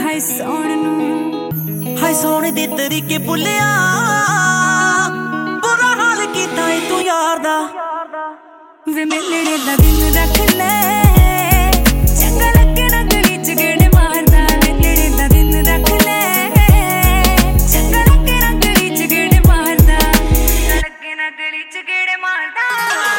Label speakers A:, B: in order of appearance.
A: ਹਾਏ ਸੌਣ ਨੂੰ,
B: ਹਾਏ ਸੋਹਣੇ ਦੇ ਤਰੀਕੇ ਭੁੱਲਿਆ, ਬੁਰਾ ਹਾਲ ਕੀਤਾ ਏ ਤੂੰ ਯਾਰ ਦਾ।
A: ਵੇ ਮਿਲਣੇ ਦਾ ਦਿਨ ਰੱਖ ਲੈ, ਚੰਗਾ ਲੱਗੇ ਨਾ ਗਲੀ ਚ ਗੇੜੇ ਮਾਰਦਾ। ਮਿਲਣੇ ਦਾ ਦਿਨ ਰੱਖ ਲੈ, ਚੰਗਾ ਲੱਗੇ ਨਾ ਗਲੀ ਚ ਗੇੜੇ ਮਾਰਦਾ, ਚੰਗਾ ਲੱਗੇ ਨਾ ਗਲੀ ਚ ਗੇੜੇ ਮਾਰਦਾ।